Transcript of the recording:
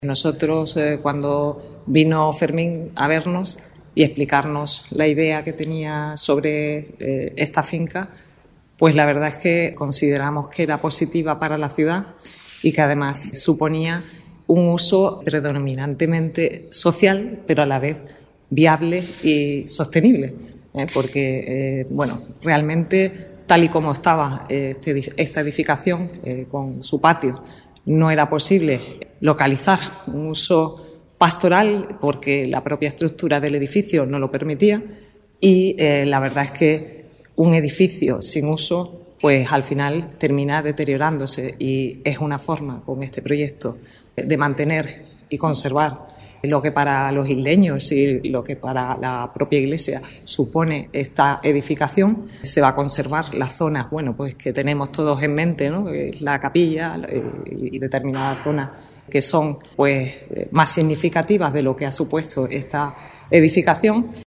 Nosotros, cuando vino Fermín a vernos y explicarnos la idea que tenía sobre esta finca, pues la verdad es que consideramos que era positiva para la ciudad y que además suponía un uso predominantemente social, pero a la vez viable y sostenible, porque realmente tal y como estaba esta edificación con su patio, no era posible localizar un uso pastoral porque la propia estructura del edificio no lo permitía y la verdad es que un edificio sin uso pues al final termina deteriorándose y es una forma con este proyecto de mantener y conservar lo que para los isleños y lo que para la propia Iglesia supone esta edificación. Se va a conservar las zonas, pues que tenemos todos en mente, ¿no? La capilla y determinadas zonas que son pues más significativas de lo que ha supuesto esta edificación.